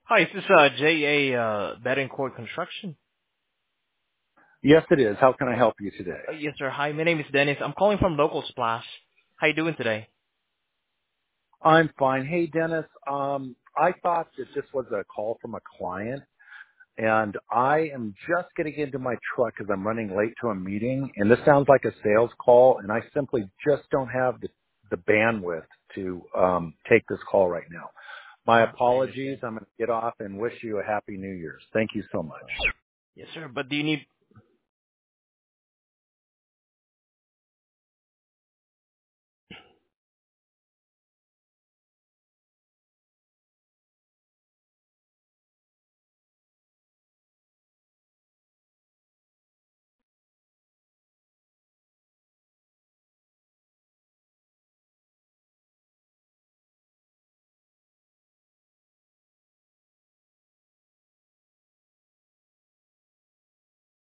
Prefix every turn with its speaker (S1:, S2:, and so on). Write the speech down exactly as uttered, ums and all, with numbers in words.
S1: Hi, is this uh, J A uh, Betancourt Construction?
S2: Yes, it is. How can I help you today?
S1: Uh, yes, sir. Hi, my name is Dennis. I'm calling from Local Splash. How you doing today?
S2: I'm fine. Hey, Dennis. Um, I thought that this was a call from a client, and I am just getting into my truck because I'm running late to a meeting, and this sounds like a sales call, and I simply just don't have the, the bandwidth to um, take this call right now. My
S1: Uh, I
S2: apologies.
S1: understand.
S2: I'm going to get off and wish you a happy New Year's. Thank you so much.
S1: Yes, sir. But do you need